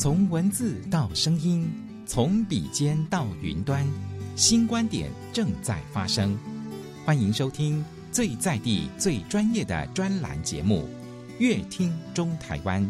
从文字到声音，从笔尖到云端，新观点正在发生。欢迎收听最在地、最专业的专栏节目《乐听中台湾》。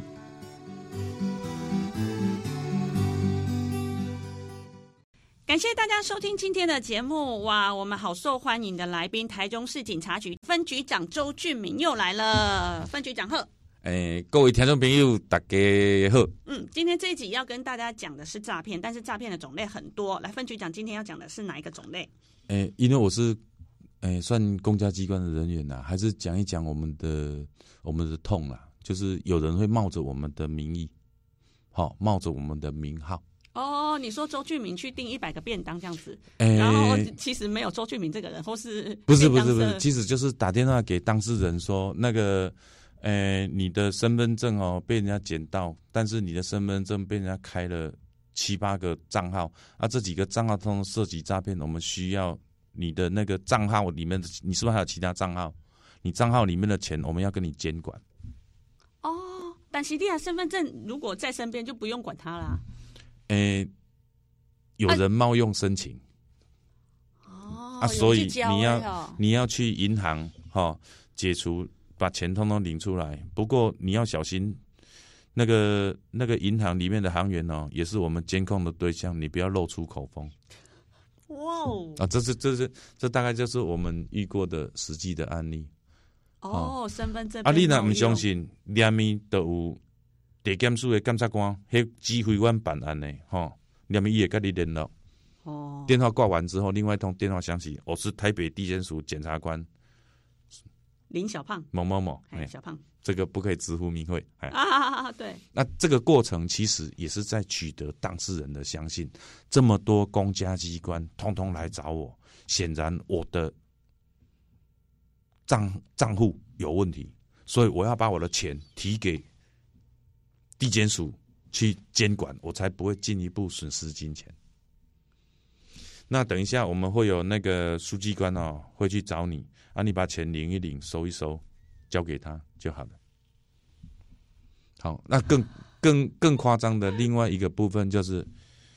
感谢大家收听今天的节目。哇，我们好受欢迎的来宾，台中市警察局分局长周俊明又来了。分局长好。 各位听众朋友大家好。 今天这一集要跟大家讲的是诈骗，但是诈骗的种类很多。来，分局长今天要讲的是哪一个种类？ 因为我是算公家机关的人员啦，还是讲一讲我们的痛啦，就是有人会冒着我们的名义，冒着我们的名号。 哦，你说周俊明去订100个便当这样子，然后其实没有周俊明这个人，或是不是，其实就是打电话给当事人说，那个你的身份证被人家捡到，但是你的身份证被人家开了7、8个账号啊，这几个账号通通涉及诈骗，我们需要你的那个账号里面的，你是不是还有其他账号？你账号里面的钱我们要跟你监管。 哦，但是你的身份证如果在身边就不用管他啦。 有人冒用申请，所以你要去银行解除，把钱通通领出来。不过你要小心，那个银行里面的行员也是我们监控的对象，你不要露出口风。 哇哦！ 这大概就是我们遇过的实际的案例。 身份证你若不相信，连面都有地检署的检察官，迄指挥阮办案的连面伊会跟你联络。电话挂完之后，另外一通电话响起，我是台北地检署检察官林小胖某某某， 小胖， 这个不可以直呼名讳。 对。 那这个过程其实也是在取得当事人的相信。这么多公家机关通通来找我，显然我的账户有问题，所以我要把我的钱提给地检署去监管，我才不会进一步损失金钱。那等一下我们会有那个书记官会去找你你把钱领一领，收一收，交给他就好了。好，那更夸张的另外一个部分就是，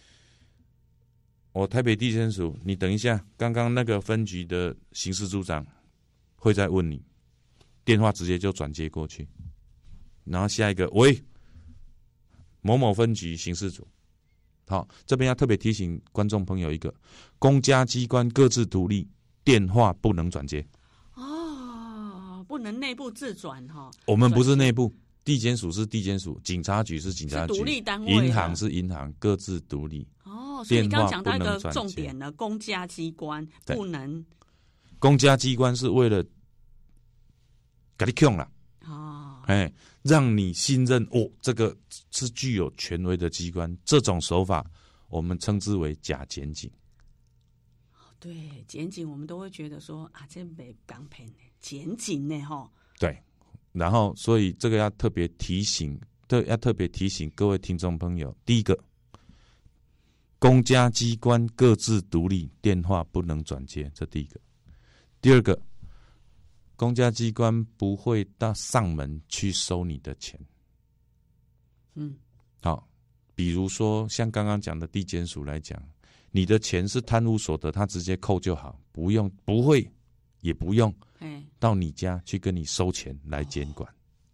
我台北地检署，你等一下，刚刚那个分局的刑事组长会再问你，电话直接就转接过去，然后下一个喂，某某分局刑事组。好，这边要特别提醒观众朋友一个，公家机关各自独立，电话不能转接。 不能内部自转我们不是内部，地检署是地检署，警察局是警察局， 是独立单位， 银行是银行，各自独立。 所以你刚刚讲到一个重点了，公家机关不能。 公家机关是为了给你控啦，让你信任这个是具有权威的机关。这种手法我们称之为假检警。 对，检警我们都会觉得说这没刚骗呢，检警呢对，然后所以这个要特别提醒各位听众朋友，第一个，公家机关各自独立，电话不能转接，这第一个。第二个，公家机关不会到上门去收你的钱。好，比如说像刚刚讲的地检署来讲，你的钱是贪污所得，他直接扣就好，不用到你家去跟你收钱来监管。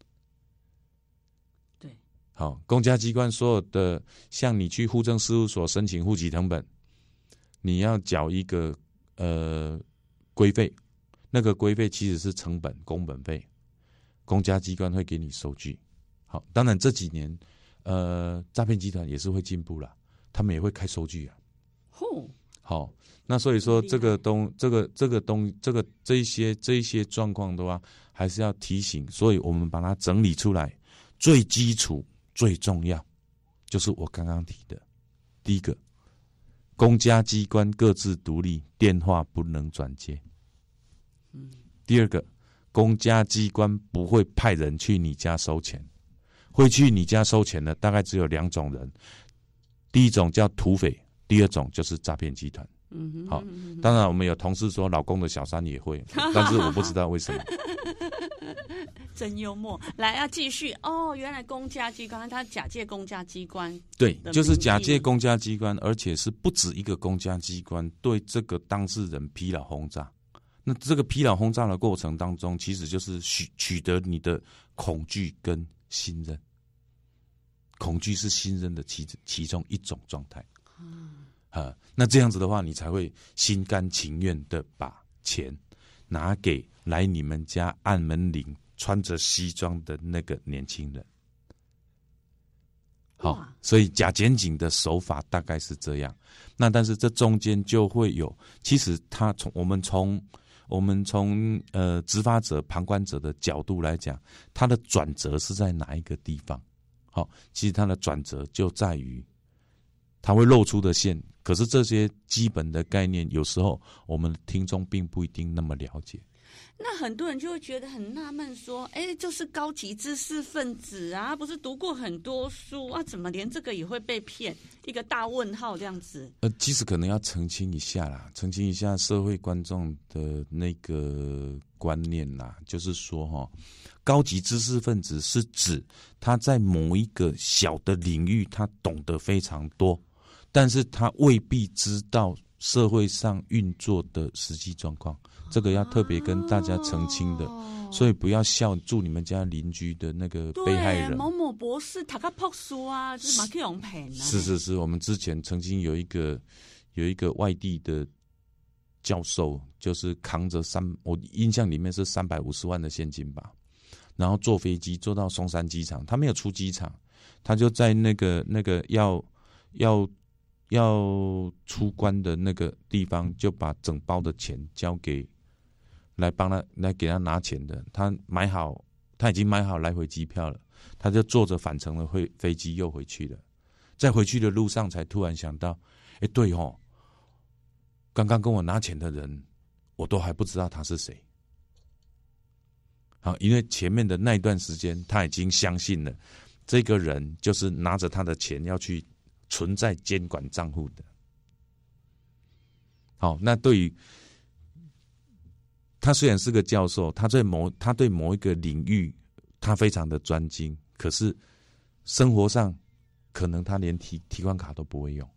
对， 好，公家机关所有的，像你去户政事务所申请户籍誊本，你要缴一个规费，那个规费其实是成本工本费，公家机关会给你收据。好，当然这几年诈骗集团也是会进步啦，他们也会开收据啊。好，那所以说这一些状况的话，还是要提醒，所以我们把它整理出来。最基础、最重要，就是我刚刚提的，第一个，公家机关各自独立，电话不能转接。第二个，公家机关不会派人去你家收钱，会去你家收钱的大概只有2种人，第一种叫土匪，第二种就是诈骗集团。好，当然我们有同事说老公的小三也会，但是我不知道为什么。 真幽默。来，要继续哦。原来公家机关，他假借公家机关， 对，就是假借公家机关，而且是不止一个公家机关对这个当事人疲劳轰炸。那这个疲劳轰炸的过程当中，其实就是取得你的恐惧跟信任。恐惧是信任的其中一种状态。那这样子的话，你才会心甘情愿的把钱拿给来你们家按门铃、穿着西装的那个年轻人。好，所以假检警的手法大概是这样。那但是这中间就会有，其实他我们从执法者、旁观者的角度来讲，他的转折是在哪一个地方？好，其实它的转折就在于它会露出的线，可是这些基本的概念，有时候我们的听众并不一定那么了解。 那很多人就会觉得很纳闷，说：“就是高级知识分子啊，不是读过很多书啊，怎么连这个也会被骗？”一个大问号这样子。 其实可能要澄清一下啦，澄清一下社会观众的那个观念啦，就是说高级知识分子是指他在某一个小的领域他懂得非常多，但是他未必知道社会上运作的实际状况，这个要特别跟大家澄清的。所以不要笑住你们家邻居的那个被害人。 某某博士读个博士啊，就是马克龙骗啊。 是，我们之前曾经有一个外地的教授，就是扛着我印象里面是350万的现金吧，然后坐飞机坐到松山机场，他没有出机场，他就在那个要出关的那个地方，就把整包的钱交给来给他拿钱的。他已经买好来回机票了，他就坐着返程的飞机又回去了。在回去的路上才突然想到，对刚刚跟我拿钱的人，我都还不知道他是谁。好，因为前面的那一段时间，他已经相信了这个人就是拿着他的钱要去存在监管账户的。好，那对于他虽然是个教授，他对某一个领域他非常的专精，可是生活上可能他连提款卡都不会用。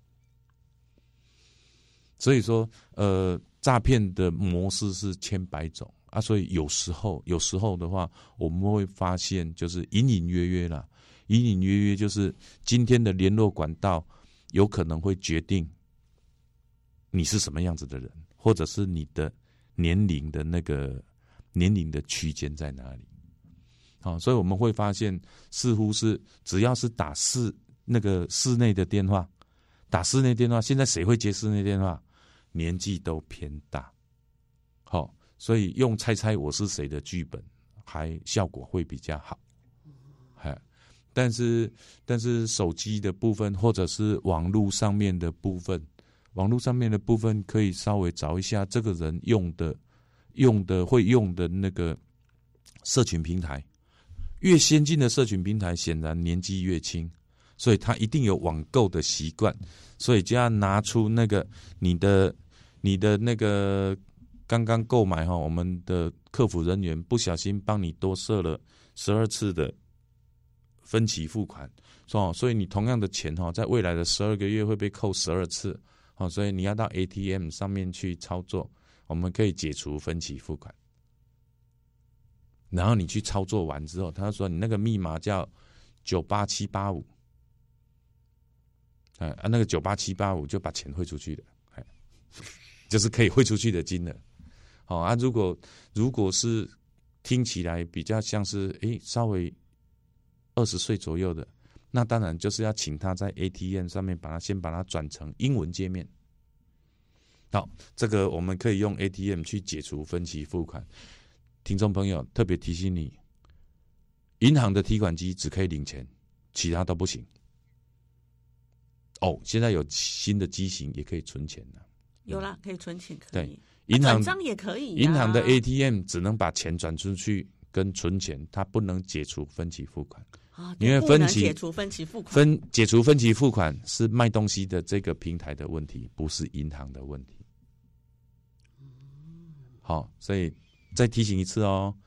所以说诈骗的模式是千百种啊，所以有时候的话，我们会发现就是隐隐约约啦，隐隐约约就是今天的联络管道有可能会决定你是什么样子的人，或者是你的年龄的那个年龄的区间在哪里。好，所以我们会发现似乎是只要是打室内的电话，现在谁会接室内电话？年纪都偏大。好，所以用猜猜我是谁的剧本还效果会比较好。但是手机的部分或者是网络上面的部分可以稍微找一下这个人会用的那个社群平台。越先进的社群平台显然年纪越轻，所以他一定有网购的习惯，所以就要拿出那个你的那个刚刚购买我们的客服人员不小心帮你多设了12次的分期付款，所以你同样的钱在未来的12个月会被扣12次，所以你要到 ATM 上面去操作，我们可以解除分期付款。然后你去操作完之后，他说你那个密码叫98785，那个98785就把钱汇出去了，就是可以汇出去的金额。如果是听起来比较像是稍微20岁左右的，那当然就是要请他在 ATM 上面先把它转成英文界面。好，这个我们可以用 ATM 去解除分期付款。听众朋友特别提醒你，银行的提款机只可以领钱，其他都不行。现在有新的机型也可以存钱了。 有啦，可以存钱，可以。 对，银行转账也可以。 银行的 ATM 只能把钱转出去跟存钱，它不能解除分期付款。因为解除分期付款， 解除分期付款是卖东西的这个平台的问题，不是银行的问题。好，所以再提醒一次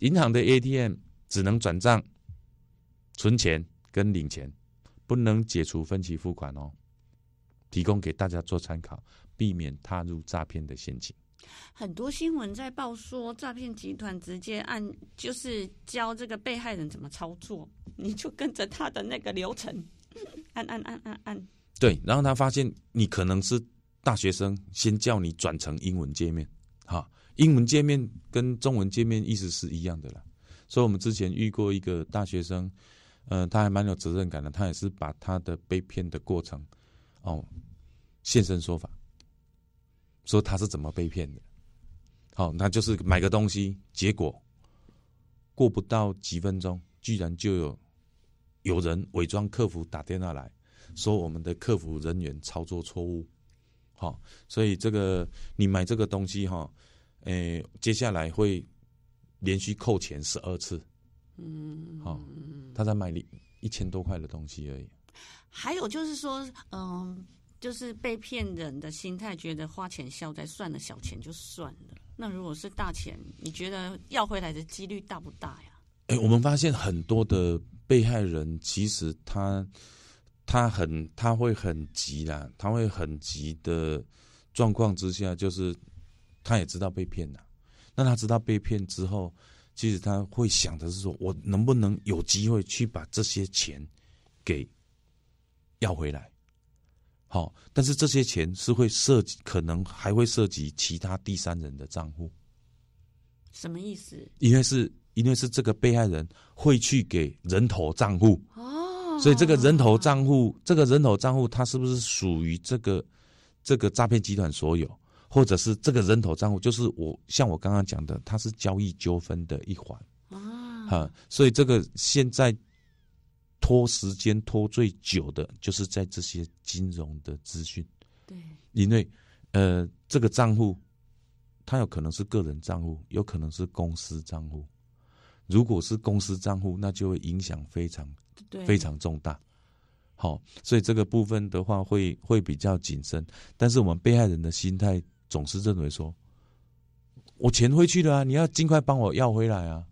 银行的 ATM 只能转账、存钱跟领钱，不能解除分期付款哦。提供给大家做参考，避免踏入诈骗的陷阱。 很多新闻在报说，诈骗集团直接就是教这个被害人怎么操作，你就跟着他的那个流程，按。 对，然后他发现你可能是大学生，先叫你转成英文界面，英文界面跟中文界面意思是一样的啦。所以我们之前遇过一个大学生，他还蛮有责任感的，他也是把他的被骗的过程，现身说法，说他是怎么被骗的。那就是买个东西，结果过不到几分钟，居然就有人伪装客服打电话来说我们的客服人员操作错误。所以这个你买这个东西接下来会连续扣钱12次。他才买1000多块的东西而已。 还有就是说，就是被骗人的心态，觉得花钱消灾，算了，小钱就算了。那如果是大钱，你觉得要回来的几率大不大呀？ 我们发现很多的被害人，其实他会很急啦，他会很急的状况之下，就是他也知道被骗了。那他知道被骗之后，其实他会想的是说，我能不能有机会去把这些钱给要回来？但是这些钱是会可能还会涉及其他第三人的账户。 什么意思？ 因为是这个被害人会去给人头账户。所以这个人头账户，它是不是属于这个诈骗集团所有，或者是这个人头账户就是像我刚刚讲的，它是交易纠纷的一环。所以这个现在拖时间拖最久的就是在这些金融的资讯。 对， 因为这个账户它有可能是个人账户，有可能是公司账户。如果是公司账户，那就会影响非常重大。所以这个部分的话会比较谨慎。但是我们被害人的心态总是认为说，我钱回去了啊，你要尽快帮我要回来啊。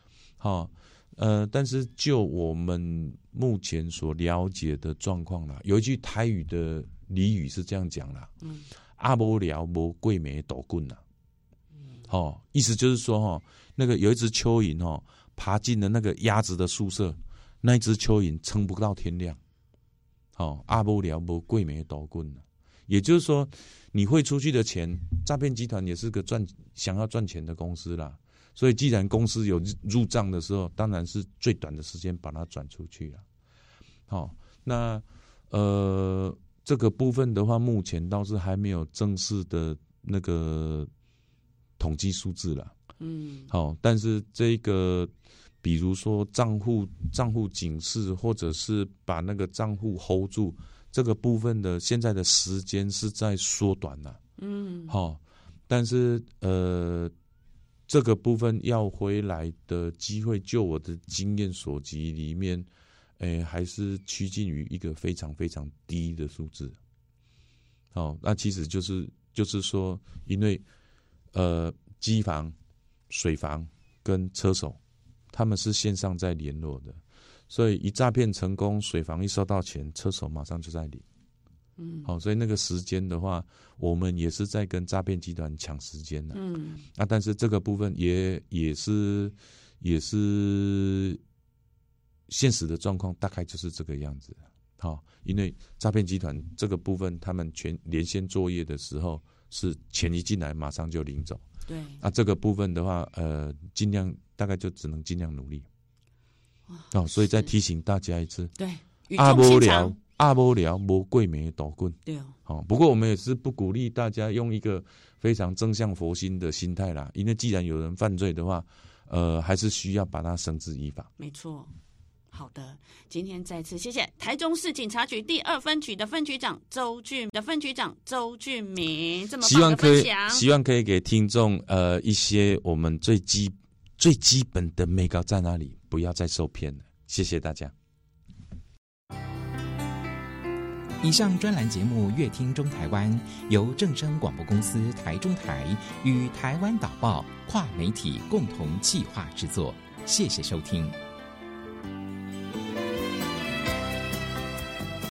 但是就我们目前所了解的状况啦，有一句台语的俚语是这样讲啦，阿无聊无贵美斗棍啦。意思就是说那个有一只蚯蚓爬进了那个鸭子的宿舍，那一只蚯蚓撑不到天亮。阿无聊无贵美斗棍啦，也就是说你汇出去的钱，诈骗集团也是个想要赚钱的公司啦。所以既然公司有入账的时候，当然是最短的时间把它转出去了。那这个部分的话，目前倒是还没有正式的那个统计数字啦。但是这个比如说账户警示，或者是把那个账户 hold 住，这个部分的现在的时间是在缩短了。但是这个部分要回来的机会，就我的经验所及里面，还是趋近于一个非常非常低的数字。那其实就是说，因为机房、水房跟车手，他们是线上在联络的，所以一诈骗成功，水房一收到钱，车手马上就在领。所以那个时间的话，我们也是在跟诈骗集团抢时间的。但是这个部分也是现实的状况，大概就是这个样子。因为诈骗集团这个部分，他们全连线作业的时候，是钱一进来马上就领走。 对。 这个部分的话，尽量大概就只能尽量努力。所以再提醒大家一次。 对。 阿无聊无贵美斗棍。 对。 不过我们也是不鼓励大家用一个非常正向佛心的心态啦，因为既然有人犯罪的话，还是需要把他绳之以法。 没错。好的，今天再次谢谢台中市警察局第2分局的分局长周俊明这么棒的分享。 希望可以给听众一些我们最基本的美感在哪里，不要再受骗了。谢谢大家。 以上专栏节目《乐听中台湾》由正声广播公司台中台与台湾导报跨媒体共同企划制作，谢谢收听。